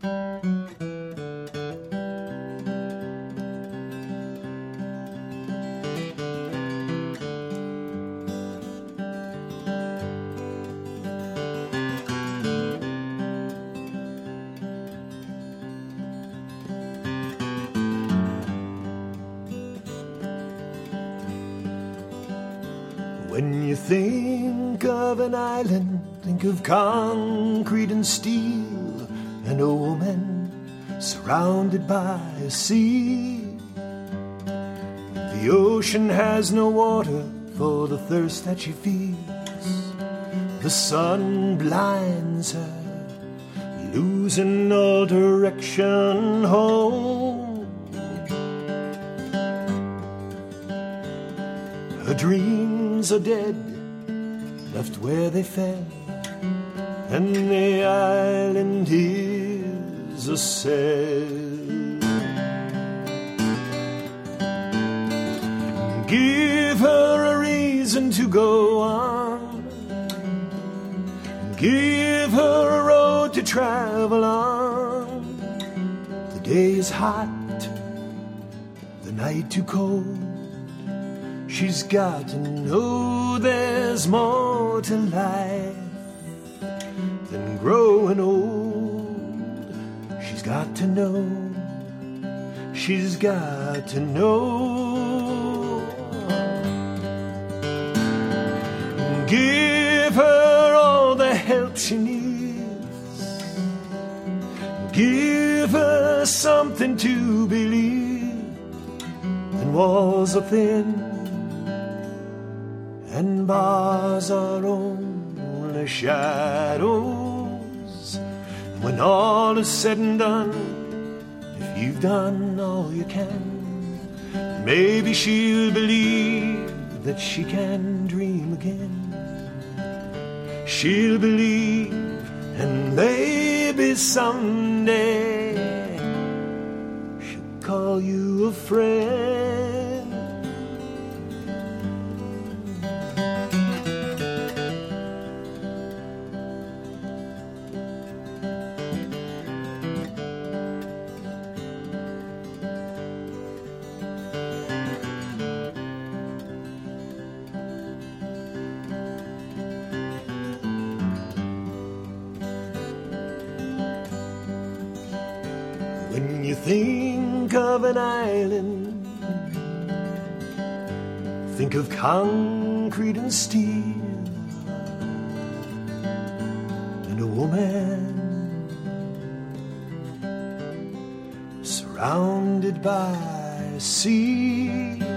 When you think of an island, think of concrete and steel, and a woman surrounded by a sea. The ocean has no water for the thirst that she feels. The sun blinds her, losing all direction home. Her dreams are dead, left where they fell, and the island is a cell. Give her a reason to go on, give her a road to travel on. The day is hot, the night too cold. She's got to know there's more to life than growing old. She's got to know, she's got to know. Give her all the help she needs. Give her something to believe. And walls are thin, and bars are only shadows. When all is said and done, if you've done all you can, maybe she'll believe that she can dream again. She'll believe, and maybe someday she'll call you a friend. When you think of an island, think of concrete and steel, and a woman surrounded by a sea.